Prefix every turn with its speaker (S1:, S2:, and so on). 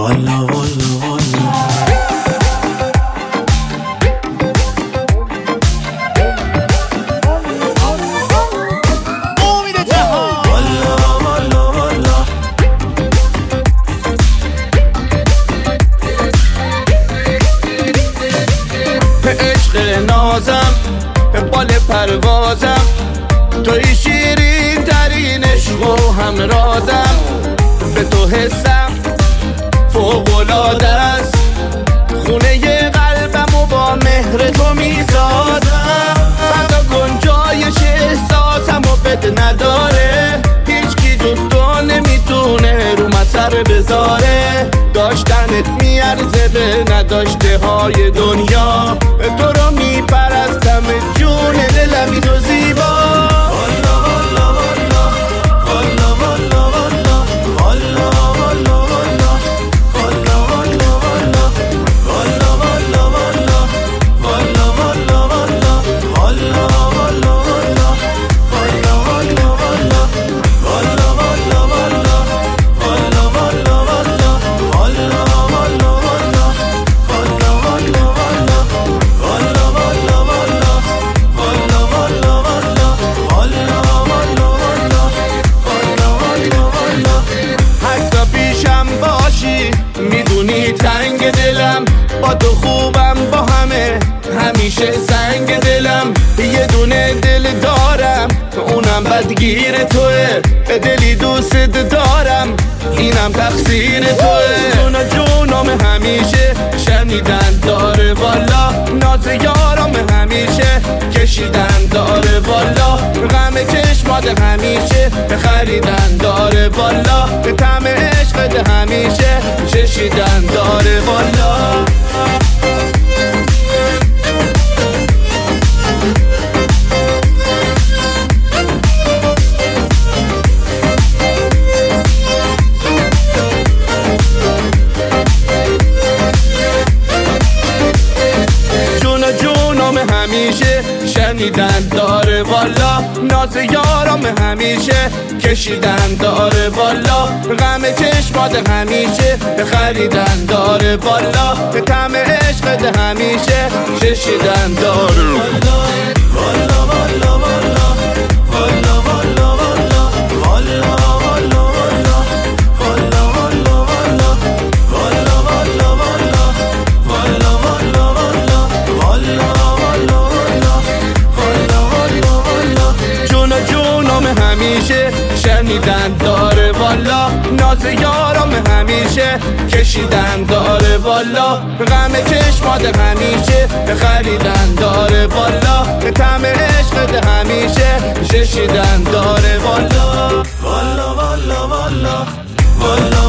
S1: والا والا والا.
S2: عشق نازم بال پروازم، توی شیرین ترین عشق و همرازم، به تو حسم فوق‌العاده است، خونه قلبم و با مهر تو میسازم، فردا گنجایش احساسم و بد نداره، هیچ کی جز تو نمیتونه رو من سر بذاره، داشتنت میارزه به نداشته های دنیا، تو رو میپرستم جون دلم اینو زیبا. میدونی تنگ دلم با تو خوبم، با همه همیشه سنگ دلم، یه دونه دل دارم اونم بدگیر توه، دلی دوست دارم اینم تقصیر توه، جونم همیشه شنیدن داره والا، ناز یارم همیشه کشیدن داره والا، غم چشمات همیشه خریدن داره والا، طعم عشقت همیشه چشیدن داره والا. همیشه شنیدن داره والا، ناز یارم همیشه کشیدن داره والا، غم چشمات همیشه خریدن داره والا، طعم عشقت همیشه چشیدن داره والا. والا والا والا والا والا والا والا والا والا والا والا والا والا والا والا جونم همیشه شنیدن داره والا، ناز یارم همیشه کشیدن داره والا، غم چشمات همیشه خریدن داره والا، طعم عشقت همیشه چشیدن داره والا. والا والا والا والا